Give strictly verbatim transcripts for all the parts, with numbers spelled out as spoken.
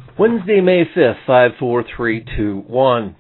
Wednesday, May fifth, five four three two one.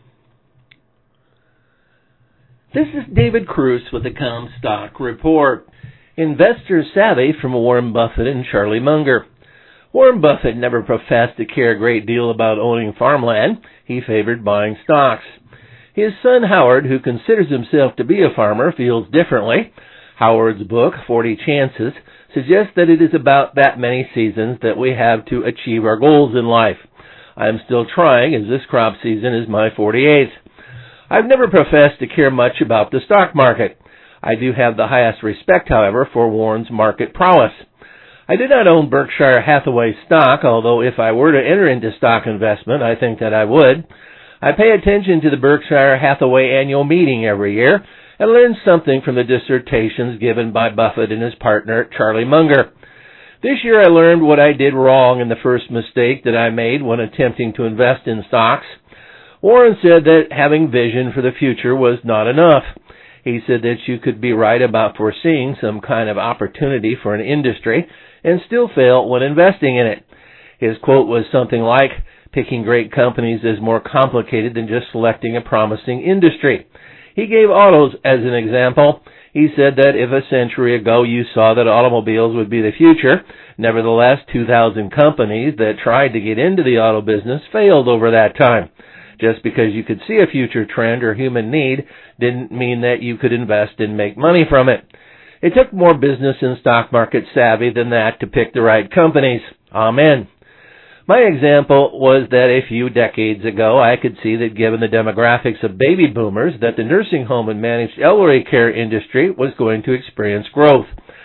This is David Cruz with the Comstock Report. Investor savvy from Warren Buffett and Charlie Munger. Warren Buffett never professed to care a great deal about owning farmland. He favored buying stocks. His son Howard, who considers himself to be a farmer, feels differently. Howard's book, forty chances, suggests that it is about that many seasons that we have to achieve our goals in life. I am still trying, as this crop season is my forty-eighth. I've never professed to care much about the stock market. I do have the highest respect, however, for Warren's market prowess. I do not own Berkshire Hathaway stock, although if I were to enter into stock investment, I think that I would. I pay attention to the Berkshire Hathaway annual meeting every year and learn something from the dissertations given by Buffett and his partner, Charlie Munger. This year I learned what I did wrong in the first mistake that I made when attempting to invest in stocks. Warren said that having vision for the future was not enough. He said that you could be right about foreseeing some kind of opportunity for an industry and still fail when investing in it. His quote was something like, "Picking great companies is more complicated than just selecting a promising industry." He gave autos as an example. He said that if a century ago you saw that automobiles would be the future, nevertheless two thousand companies that tried to get into the auto business failed over that time. Just because you could see a future trend or human need didn't mean that you could invest and make money from it. It took more business and stock market savvy than that to pick the right companies. Amen. My example was that a few decades ago I could see that given the demographics of baby boomers that the nursing home and managed elderly care industry was going to experience growth.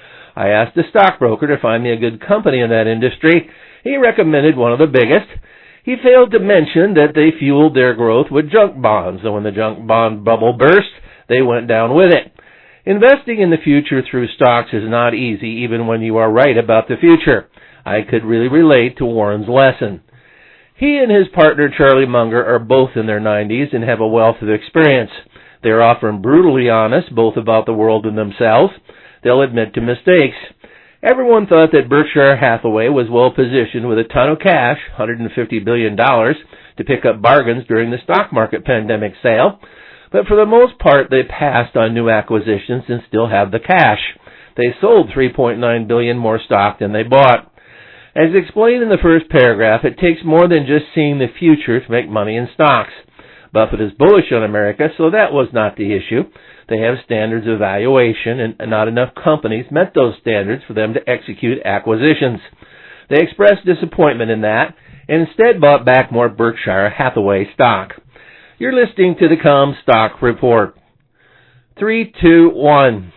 I asked a stockbroker to find me a good company in that industry. He recommended one of the biggest. He failed to mention that they fueled their growth with junk bonds, and when the junk bond bubble burst, they went down with it. Investing in the future through stocks is not easy, even when you are right about the future. I could really relate to Warren's lesson. He and his partner Charlie Munger are both in their nineties and have a wealth of experience. They are often brutally honest, both about the world and themselves. They'll admit to mistakes. Everyone thought that Berkshire Hathaway was well positioned with a ton of cash, one hundred fifty billion dollars, to pick up bargains during the stock market pandemic sale. But for the most part, they passed on new acquisitions and still have the cash. They sold three point nine billion dollars more stock than they bought. As explained in the first paragraph, it takes more than just seeing the future to make money in stocks. Buffett is bullish on America, so that was not the issue. They have standards of valuation, and not enough companies met those standards for them to execute acquisitions. They expressed disappointment in that, and instead bought back more Berkshire Hathaway stock. You're listening to the Comstock Report. three two one.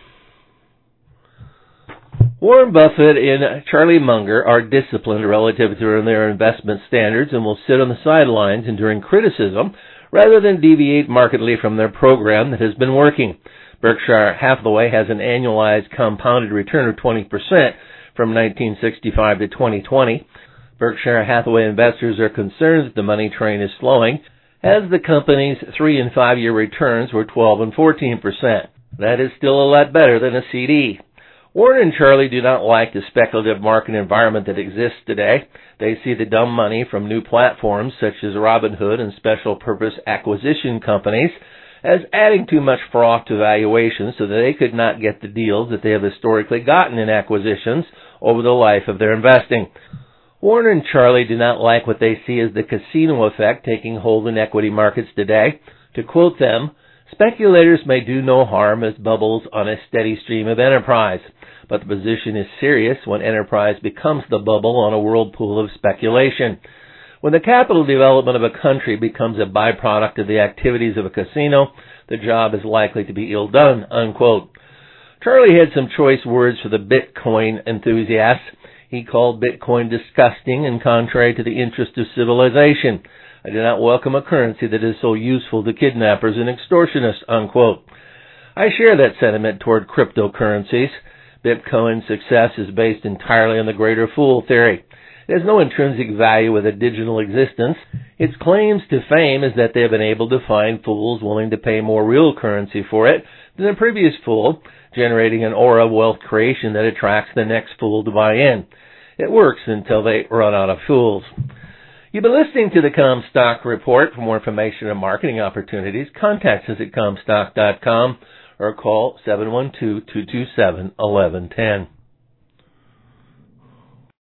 Warren Buffett and Charlie Munger are disciplined relative to their investment standards and will sit on the sidelines enduring criticism rather than deviate markedly from their program that has been working. Berkshire Hathaway has an annualized compounded return of twenty percent from nineteen sixty-five to twenty twenty. Berkshire Hathaway investors are concerned that the money train is slowing, as the company's three- and five-year returns were twelve and fourteen percent. That is still a lot better than a C D. Warren and Charlie do not like the speculative market environment that exists today. They see the dumb money from new platforms such as Robinhood and special purpose acquisition companies as adding too much froth to valuations so that they could not get the deals that they have historically gotten in acquisitions over the life of their investing. Warren and Charlie do not like what they see as the casino effect taking hold in equity markets today. To quote them, "Speculators may do no harm as bubbles on a steady stream of enterprise, but the position is serious when enterprise becomes the bubble on a whirlpool of speculation. When the capital development of a country becomes a byproduct of the activities of a casino, the job is likely to be ill done," unquote. Charlie had some choice words for the Bitcoin enthusiasts. He called Bitcoin disgusting and contrary to the interest of civilization. "I do not welcome a currency that is so useful to kidnappers and extortionists," unquote. I share that sentiment toward cryptocurrencies. Bitcoin's success is based entirely on the greater fool theory. It has no intrinsic value with a digital existence. Its claims to fame is that they have been able to find fools willing to pay more real currency for it than the previous fool, generating an aura of wealth creation that attracts the next fool to buy in. It works until they run out of fools. You've been listening to the Comstock Report. For more information on marketing opportunities, contact us at comstock dot com or call seven one two, two two seven, one one one zero.